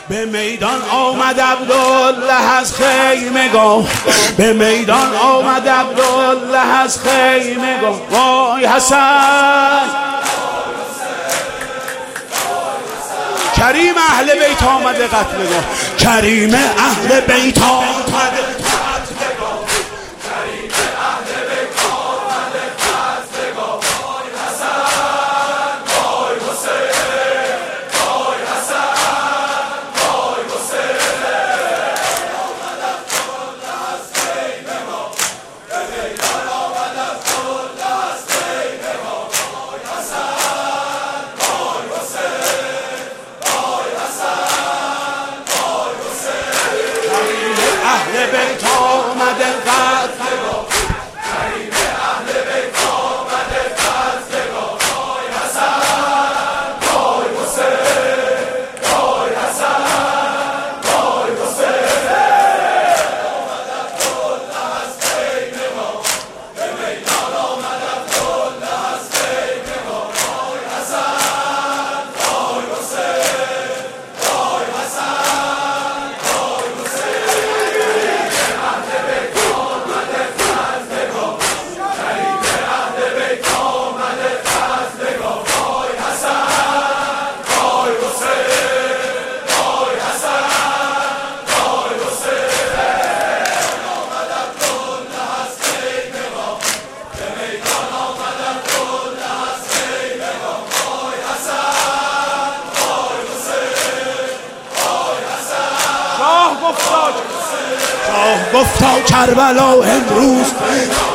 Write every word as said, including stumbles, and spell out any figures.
به میدان آمد عبدالله از خیمه گاه، به میدان آمد عبدالله از خیمه گاه. وای حسن کریم اهل بیت آمده قتلگاه، کریم اهل بیت آمده اهل بیت آمده قتلگاه، کریم اهل بیت آمده قتلگاه. وای حسن وای حسین، وای حسن وای حسین. آمد عبدالله از خیمه گاه، به میدان آمد عبدالله از خیمه گاه. وای حسن وای حسین، وای حسن وای حسین. شاه گفتا کربلا امروز